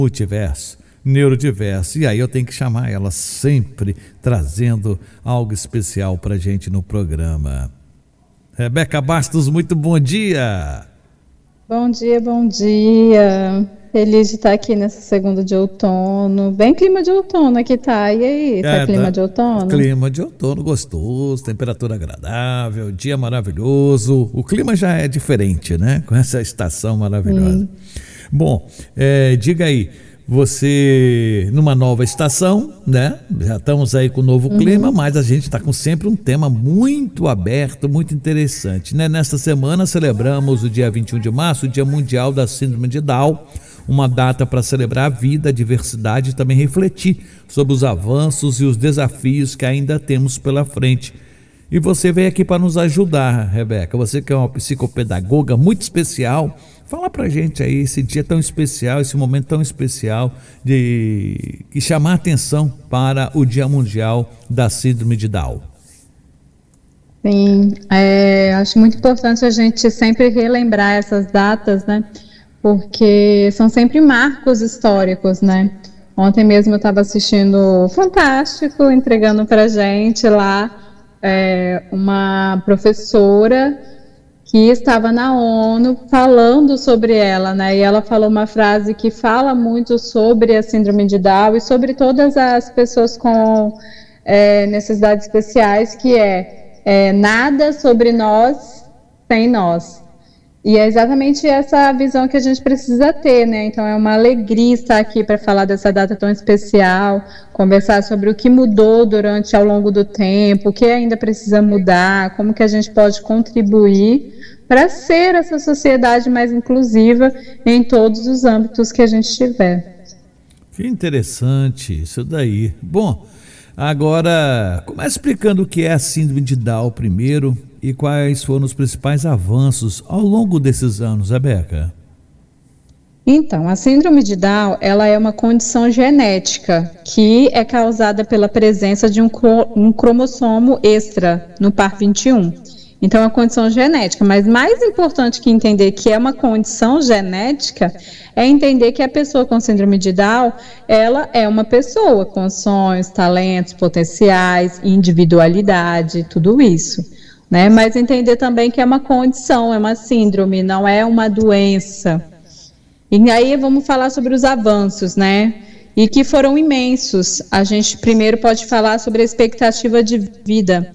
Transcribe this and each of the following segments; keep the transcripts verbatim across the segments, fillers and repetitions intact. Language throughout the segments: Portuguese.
multiverso, neurodiverso, e aí eu tenho que chamar ela sempre trazendo algo especial pra gente no programa. Rebeca Bastos, muito bom dia! Bom dia, bom dia! Feliz de estar aqui nessa segunda de outono, bem clima de outono aqui tá, e aí, tá É, clima tá, de outono? Clima de outono gostoso, temperatura agradável, dia maravilhoso, o clima já é diferente, né, com essa estação maravilhosa. Sim. Bom, é, diga aí, você numa nova estação, né? Já estamos aí com o novo Uhum. clima, mas a gente está com sempre um tema muito aberto, muito interessante, né? Nesta semana celebramos o dia vinte e um de março, o Dia Mundial da Síndrome de Down, uma data para celebrar a vida, a diversidade e também refletir sobre os avanços e os desafios que ainda temos pela frente. E você veio aqui para nos ajudar, Rebeca, você que é uma psicopedagoga muito especial. Fala pra gente aí esse dia tão especial, esse momento tão especial de e chamar atenção para o Dia Mundial da Síndrome de Down. Sim, é, acho muito importante a gente sempre relembrar essas datas, né? Porque são sempre marcos históricos, né? Ontem mesmo eu estava assistindo o Fantástico, entregando pra gente lá é, uma professora que estava na ONU falando sobre ela, né? E ela falou uma frase que fala muito sobre a síndrome de Down e sobre todas as pessoas com é, necessidades especiais, que é, é nada sobre nós sem nós. E é exatamente essa visão que a gente precisa ter, né? Então é uma alegria estar aqui para falar dessa data tão especial, conversar sobre o que mudou durante ao longo do tempo, o que ainda precisa mudar, como que a gente pode contribuir para ser essa sociedade mais inclusiva em todos os âmbitos que a gente tiver. Que interessante isso daí. Bom, agora comece explicando o que é a síndrome de Down primeiro e quais foram os principais avanços ao longo desses anos, Rebeca. Então, a síndrome de Down, ela é uma condição genética que é causada pela presença de um, um cromossomo extra no par vinte e um. Então, é uma condição genética, mas mais importante que entender que é uma condição genética é entender que a pessoa com síndrome de Down, ela é uma pessoa com sonhos, talentos, potenciais, individualidade, tudo isso, né? Mas entender também que é uma condição, é uma síndrome, não é uma doença. E aí vamos falar sobre os avanços, né? E que foram imensos. A gente primeiro pode falar sobre a expectativa de vida.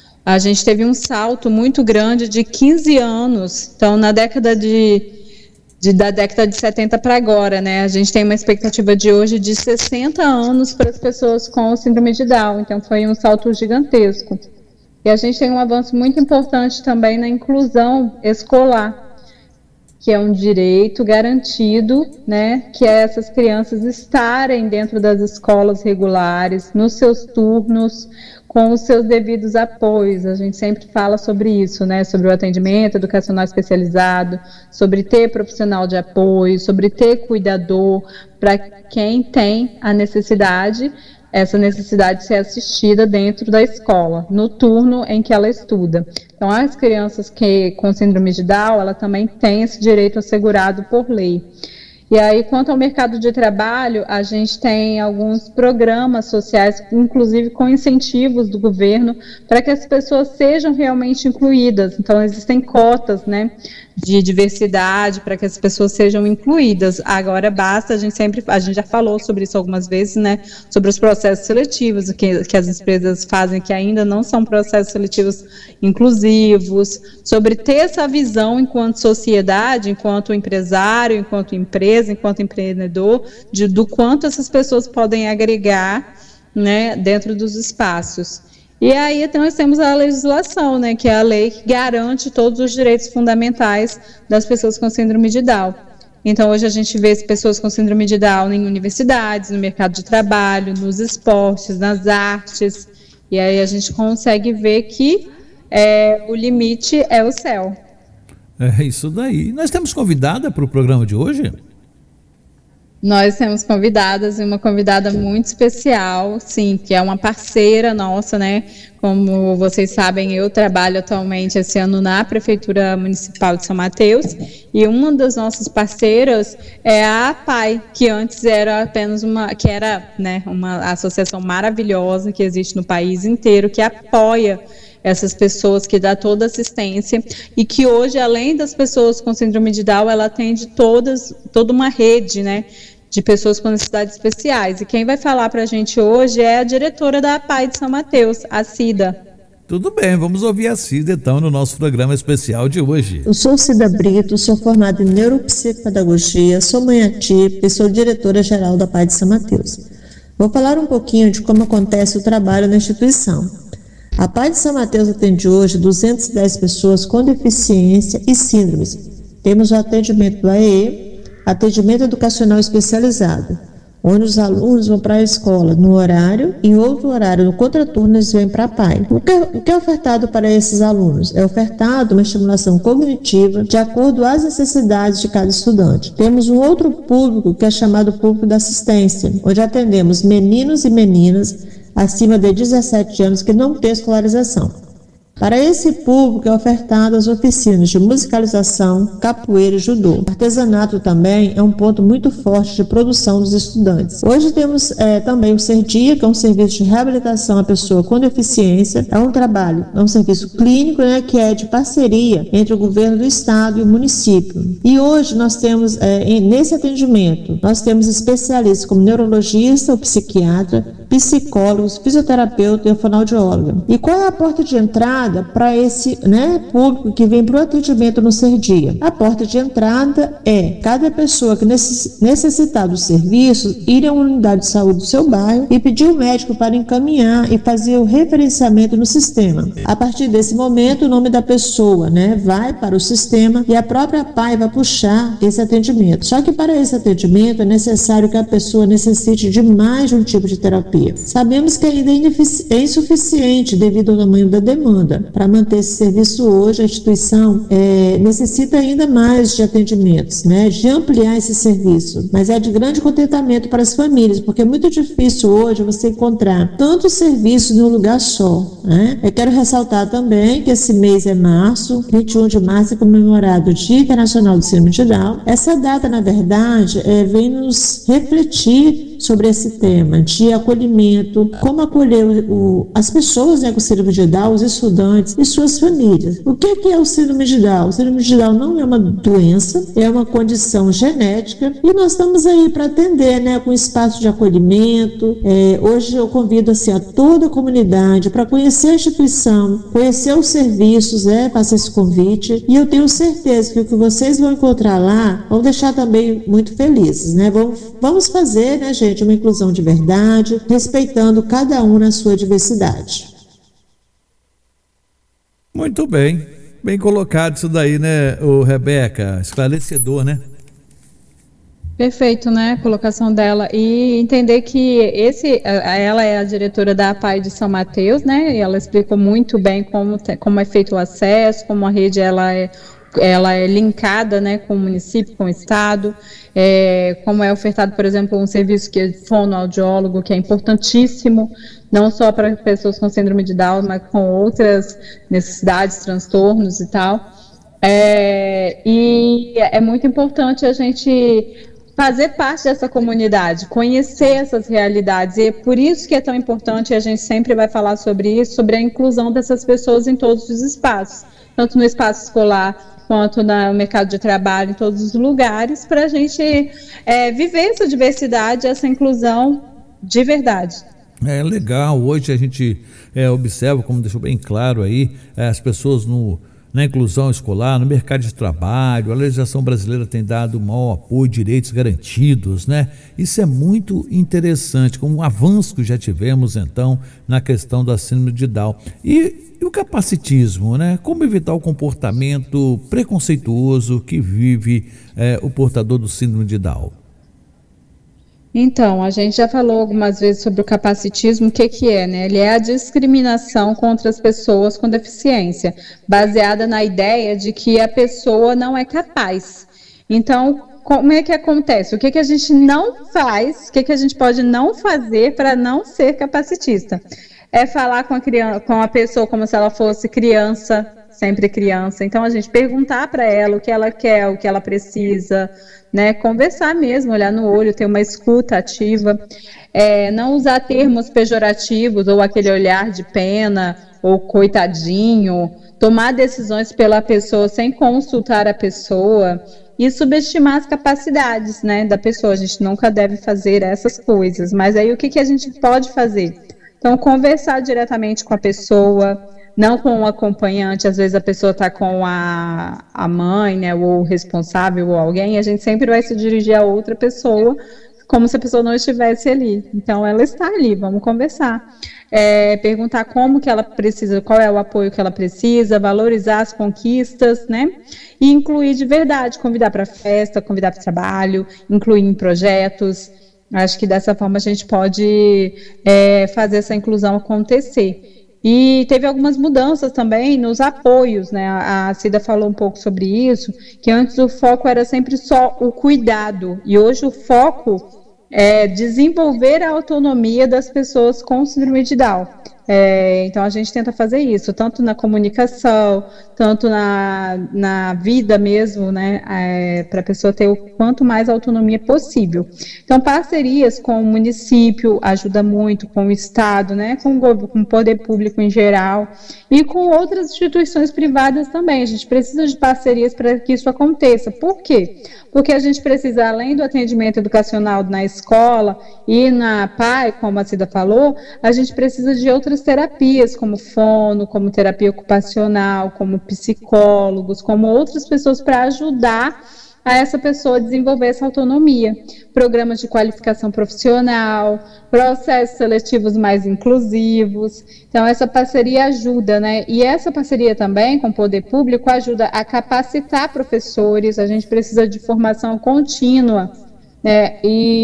A gente teve um salto muito grande de quinze anos, então na década de, de da década de setenta para agora, né? A gente tem uma expectativa de hoje de sessenta anos para as pessoas com síndrome de Down, então foi um salto gigantesco. E a gente tem um avanço muito importante também na inclusão escolar, que é um direito garantido, né? Que é essas crianças estarem dentro das escolas regulares, nos seus turnos, com os seus devidos apoios. A gente sempre fala sobre isso, né? Sobre o atendimento educacional especializado, sobre ter profissional de apoio, sobre ter cuidador para quem tem a necessidade, essa necessidade de ser assistida dentro da escola, no turno em que ela estuda. Então, as crianças que com síndrome de Down, ela também tem esse direito assegurado por lei. E aí, quanto ao mercado de trabalho, a gente tem alguns programas sociais, inclusive com incentivos do governo, para que as pessoas sejam realmente incluídas. Então, existem cotas, né, de diversidade para que as pessoas sejam incluídas. Agora, basta, a gente sempre, a gente já falou sobre isso algumas vezes, né, sobre os processos seletivos que, que as empresas fazem, que ainda não são processos seletivos inclusivos, sobre ter essa visão enquanto sociedade, enquanto empresário, enquanto empresa, enquanto empreendedor, de, do quanto essas pessoas podem agregar, né, dentro dos espaços. E aí então, nós temos a legislação, né, que é a lei que garante todos os direitos fundamentais das pessoas com síndrome de Down. Então hoje a gente vê pessoas com síndrome de Down em universidades, no mercado de trabalho, nos esportes, nas artes, e aí a gente consegue ver que é, o limite é o céu. É isso daí. Nós temos convidada para o programa de hoje? Nós temos convidadas e uma convidada muito especial, sim, que é uma parceira nossa, né? Como vocês sabem, eu trabalho atualmente esse ano na Prefeitura Municipal de São Mateus e uma das nossas parceiras é a APAI, que antes era apenas uma, que era, né, uma associação maravilhosa que existe no país inteiro, que apoia essas pessoas, que dá toda assistência e que hoje, além das pessoas com síndrome de Down, ela atende todas, toda uma rede, né, de pessoas com necessidades especiais. E quem vai falar para a gente hoje é a diretora da APAI de São Mateus, a Cida. Tudo bem, vamos ouvir a Cida então no nosso programa especial de hoje. Eu sou Cida Brito, sou formada em neuropsicopedagogia, sou mãe atípica e sou diretora-geral da APAI de São Mateus. Vou falar um pouquinho de como acontece o trabalho na instituição. A APAI de São Mateus atende hoje duzentas e dez pessoas com deficiência e síndromes. Temos o atendimento do A E E, atendimento educacional especializado, onde os alunos vão para a escola no horário e em outro horário, no contraturno, eles vêm para a APAI. O que, o que é ofertado para esses alunos? É ofertado uma estimulação cognitiva de acordo às necessidades de cada estudante. Temos um outro público que é chamado público da assistência, onde atendemos meninos e meninas acima de dezessete anos que não têm escolarização. Para esse público é ofertado as oficinas de musicalização, capoeira e judô. O artesanato também é um ponto muito forte de produção dos estudantes. Hoje temos é, também o Serdia, que é um serviço de reabilitação à pessoa com deficiência. É um trabalho, é um serviço clínico, né, que é de parceria entre o governo do estado e o município. E hoje nós temos, é, nesse atendimento, nós temos especialistas como neurologista ou psiquiatra, psicólogos, fisioterapeuta e fonoaudióloga. E qual é a porta de entrada para esse, né, público que vem para o atendimento no Serdia? A porta de entrada é cada pessoa que necessitar dos serviços ir a uma unidade de saúde do seu bairro e pedir o médico para encaminhar e fazer o referenciamento no sistema. A partir desse momento, o nome da pessoa, né, vai para o sistema e a própria APAI vai puxar esse atendimento. Só que para esse atendimento é necessário que a pessoa necessite de mais de um tipo de terapia. Sabemos que ainda é insuficiente devido ao tamanho da demanda. Para manter esse serviço hoje, a instituição é, necessita ainda mais de atendimentos, né, de ampliar esse serviço. Mas é de grande contentamento para as famílias, porque é muito difícil hoje você encontrar tantos serviços em um lugar só, né? Eu quero ressaltar também que esse mês é março, vinte e um de março é comemorado o Dia Internacional do Síndrome de Down. Essa data, na verdade, é, vem nos refletir sobre esse tema de acolhimento, como acolher o, o, as pessoas, né, com síndrome de Down, os estudantes e suas famílias. O que, que é o síndrome de Down? O síndrome de Down não é uma doença, é uma condição genética e nós estamos aí para atender, né, com espaço de acolhimento. É, hoje eu convido assim, a toda a comunidade para conhecer a instituição, conhecer os serviços, né, faça esse convite e eu tenho certeza que o que vocês vão encontrar lá vão deixar também muito felizes, né? Vamos, vamos fazer, né, gente, uma inclusão de verdade, respeitando cada um na sua diversidade. Muito bem, bem colocado isso daí, né, o Rebeca? Esclarecedor, né? Perfeito, né, a colocação dela, e entender que esse, ela é a diretora da APAI de São Mateus, né, e ela explicou muito bem como, como é feito o acesso, como a rede ela é ela é linkada, né, com o município, com o estado, é, como é ofertado, por exemplo, um serviço que é fonoaudiólogo, que é importantíssimo, não só para pessoas com síndrome de Down, mas com outras necessidades, transtornos e tal, é, e é muito importante a gente fazer parte dessa comunidade, conhecer essas realidades, e é por isso que é tão importante, e a gente sempre vai falar sobre isso, sobre a inclusão dessas pessoas em todos os espaços, tanto no espaço escolar, quanto no mercado de trabalho, em todos os lugares, para a gente é, viver essa diversidade, essa inclusão de verdade. É legal, hoje a gente é, observa, como deixou bem claro aí, é, as pessoas no, na inclusão escolar, no mercado de trabalho, a legislação brasileira tem dado maior apoio, direitos garantidos, né? Isso é muito interessante, como um avanço que já tivemos então na questão da síndrome de Down. E E o capacitismo, né? Como evitar o comportamento preconceituoso que vive é, o portador do síndrome de Down? Então, a gente já falou algumas vezes sobre o capacitismo. O que que é, né? Ele é a discriminação contra as pessoas com deficiência, baseada na ideia de que a pessoa não é capaz. Então, como é que acontece? O que, que a gente não faz, o que, que a gente pode não fazer para não ser capacitista? É falar com a criança, com a pessoa como se ela fosse criança, sempre criança. Então, a gente perguntar para ela o que ela quer, o que ela precisa, né? Conversar mesmo, olhar no olho, ter uma escuta ativa. É, não usar termos pejorativos ou aquele olhar de pena ou coitadinho. Tomar decisões pela pessoa sem consultar a pessoa. E subestimar as capacidades, né, da pessoa. A gente nunca deve fazer essas coisas. Mas aí, o que, que a gente pode fazer? Então, conversar diretamente com a pessoa, não com o acompanhante. Às vezes a pessoa está com a, a mãe, né, ou o responsável, ou alguém, e a gente sempre vai se dirigir a outra pessoa, como se a pessoa não estivesse ali. Então, ela está ali, vamos conversar. É, perguntar como que ela precisa, qual é o apoio que ela precisa, valorizar as conquistas, né, e incluir de verdade, convidar para festa, convidar para trabalho, incluir em projetos. Acho que dessa forma a gente pode é, fazer essa inclusão acontecer. E teve algumas mudanças também nos apoios, né? A, a Cida falou um pouco sobre isso, que antes o foco era sempre só o cuidado, e hoje o foco é desenvolver a autonomia das pessoas com síndrome de Down. É, então a gente tenta fazer isso, tanto na comunicação, tanto na, na vida mesmo, né, é, para a pessoa ter o quanto mais autonomia possível. Então parcerias com o município ajuda muito, com o Estado, né, com o, com o poder público em geral e com outras instituições privadas também. A gente precisa de parcerias para que isso aconteça. Por quê? Porque a gente precisa, além do atendimento educacional na escola e na P A I, como a Cida falou, a gente precisa de outras terapias, como fono, como terapia ocupacional, como psicólogos, como outras pessoas para ajudar a essa pessoa a desenvolver essa autonomia. Programas de qualificação profissional, processos seletivos mais inclusivos. Então, essa parceria ajuda, né? E essa parceria também com o poder público ajuda a capacitar professores. A gente precisa de formação contínua, né?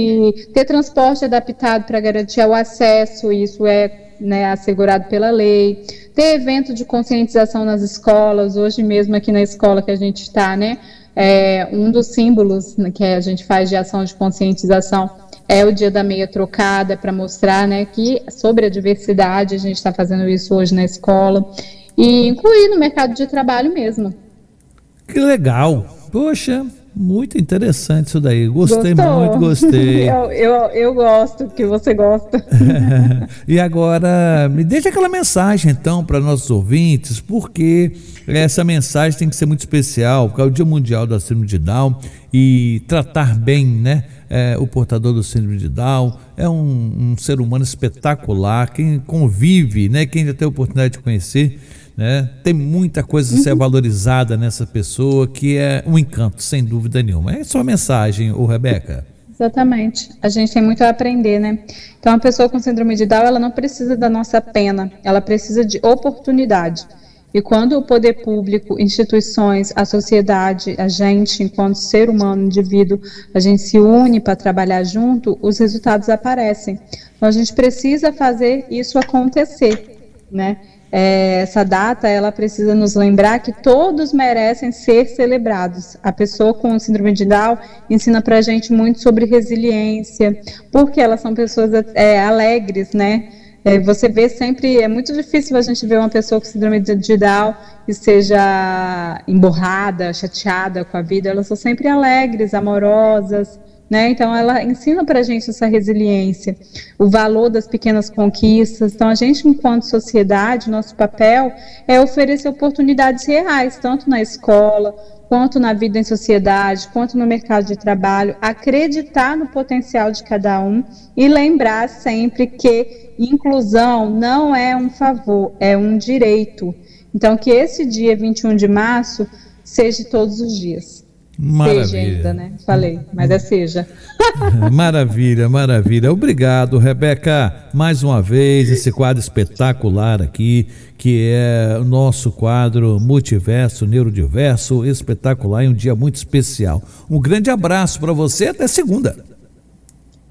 E ter transporte adaptado para garantir o acesso, isso é, né, assegurado pela lei. Ter evento de conscientização nas escolas, hoje mesmo aqui na escola que a gente está, né? É, um dos símbolos que a gente faz de ação de conscientização é o dia da meia trocada, para mostrar, né, que sobre a diversidade, a gente está fazendo isso hoje na escola, e incluir no mercado de trabalho mesmo. Que legal, poxa, muito interessante isso daí, gostei Gostou? muito, gostei. eu, eu, eu gosto, que você gosta. E agora, me deixa aquela mensagem então para nossos ouvintes, porque essa mensagem tem que ser muito especial, porque é o Dia Mundial da Síndrome de Down, e tratar bem, né, é, o portador do Síndrome de Down é um, um ser humano espetacular. Quem convive, né, quem já tem a oportunidade de conhecer, né, tem muita coisa a ser uhum. valorizada nessa pessoa, que é um encanto, sem dúvida nenhuma. É só a mensagem, ô Rebeca. Exatamente, a gente tem muito a aprender, né? Então, a pessoa com síndrome de Down, ela não precisa da nossa pena, ela precisa de oportunidade. E quando o poder público, instituições, a sociedade, a gente, enquanto ser humano, indivíduo, a gente se une para trabalhar junto, os resultados aparecem. Então, a gente precisa fazer isso acontecer, né? É, essa data, ela precisa nos lembrar que todos merecem ser celebrados. A pessoa com síndrome de Down ensina pra gente muito sobre resiliência, porque elas são pessoas é, alegres, né? É, você vê sempre, é muito difícil a gente ver uma pessoa com síndrome de Down que seja emborrada, chateada com a vida. Elas são sempre alegres, amorosas, né? Então ela ensina pra gente essa resiliência, o valor das pequenas conquistas. Então a gente, enquanto sociedade, nosso papel é oferecer oportunidades reais, tanto na escola, quanto na vida em sociedade, quanto no mercado de trabalho, acreditar no potencial de cada um e lembrar sempre que inclusão não é um favor, é um direito. Então que esse dia vinte e um de março seja todos os dias. Maravilha. Seja ainda, né? Falei, mas é seja. Maravilha, maravilha. Obrigado, Rebeca, mais uma vez, esse quadro espetacular aqui, que é o nosso quadro Multiverso, Neurodiverso, espetacular, e um dia muito especial. Um grande abraço para você, até segunda.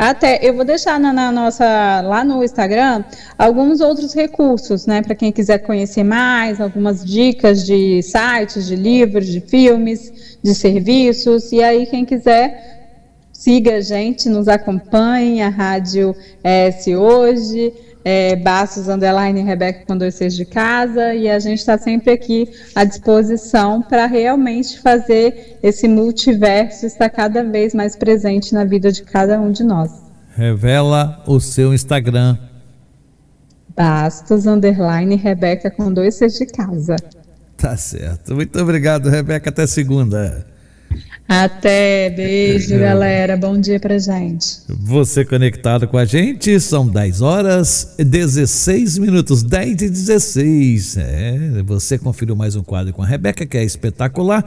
Até, eu vou deixar na, na nossa, lá no Instagram, alguns outros recursos, né, para quem quiser conhecer mais, algumas dicas de sites, de livros, de filmes, de serviços, e aí quem quiser, siga a gente, nos acompanhe, a Rádio S Hoje, é, Bastos, underline, Rebeca com dois Cs de casa, e a gente está sempre aqui à disposição para realmente fazer esse multiverso estar cada vez mais presente na vida de cada um de nós. Revela o seu Instagram. Bastos, underline, Rebeca com dois Cs de casa. Tá certo. Muito obrigado, Rebeca. Até segunda. Até, beijo, galera. Bom dia pra gente. Você conectado com a gente, são dez horas e dezesseis minutos, dez e dezesseis. É, você conferiu mais um quadro com a Rebeca, que é espetacular.